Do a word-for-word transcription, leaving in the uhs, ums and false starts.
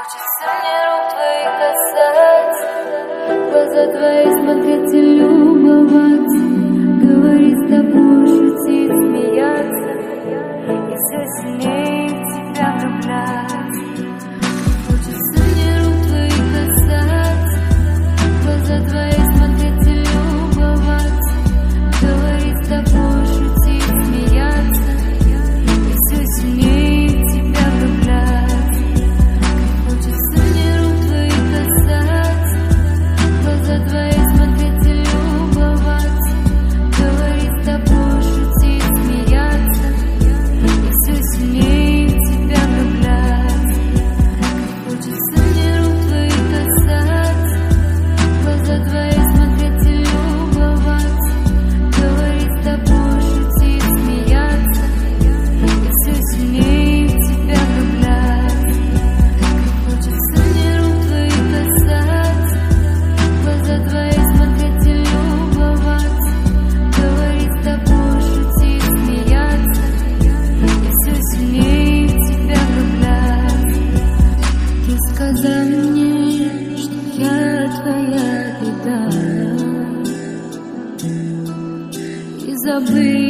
Хочется мне рук твоих касаться, глаза твои смотреть и любоваться, говорить с тобой, шутить, смеяться, и все сильнее в тебя влюбляться. Хочется мне рук твоих касаться, глаза твои смотреть и любоваться, говорить с тобой, шутить, смеяться, и все сильнее в тебя влюбляться. Хочется мне рук твоих касаться, глаза твои смотреть и любоваться, говорить с тобой, шутить, смеяться, и все сильнее в тебя влюбляться. Хочется мне рук твоих касаться, глаза твои смотреть и любоваться, говорить с тобой, шутить, смеяться, и все сильнее в тебя влюбляться. Хочется мне рук твоих касаться, глаза твои смотреть и любоваться, говорить с тобой, шутить, смеяться, и все сильнее в тебя влюбляться. Ты сказал мне, что я твоя беда, и забыл